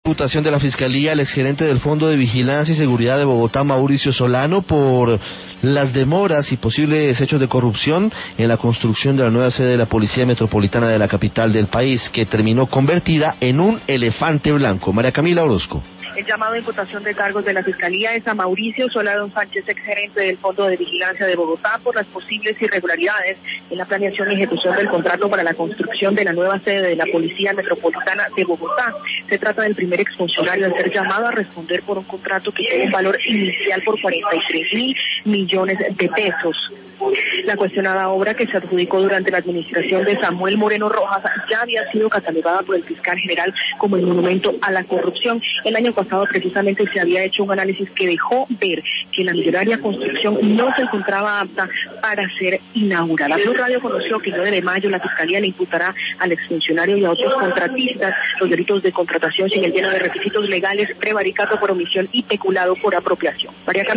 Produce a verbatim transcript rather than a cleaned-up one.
Imputación de la Fiscalía al exgerente del Fondo de Vigilancia y Seguridad de Bogotá, Mauricio Solano, por las demoras y posibles hechos de corrupción en la construcción de la nueva sede de la Policía Metropolitana de la capital del país, que terminó convertida en un elefante blanco. María Camila Orozco. El llamado a imputación de cargos de la Fiscalía es a Mauricio Solano Sánchez, exgerente del Fondo de Vigilancia de Bogotá, por las posibles irregularidades en la planeación y ejecución del contrato para la construcción de la nueva sede de la Policía Metropolitana de Bogotá. Se trata del primer exfuncionario en ser llamado a responder por un contrato que tiene un valor inicial por cuarenta y tres mil millones de pesos. La cuestionada obra, que se adjudicó durante la administración de Samuel Moreno Rojas, ya había sido catalogada por el fiscal general como el monumento a la corrupción. El año pasado precisamente se había hecho un análisis que dejó ver que la millonaria construcción no se encontraba apta para ser inaugurada. Blue Radio conoció que el nueve de mayo la Fiscalía le imputará al exfuncionario y a otros contratistas los delitos de contratación sin el lleno de requisitos legales, prevaricato por omisión y peculado por apropiación. María